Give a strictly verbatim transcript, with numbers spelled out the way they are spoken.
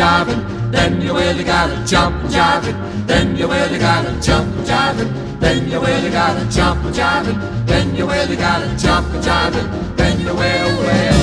jiving, then you really gotta jump and jive it. Then you really gotta jump and jive it. Then you really gotta jump and jive it. Then you really gotta jump and jive it. Then you will, will.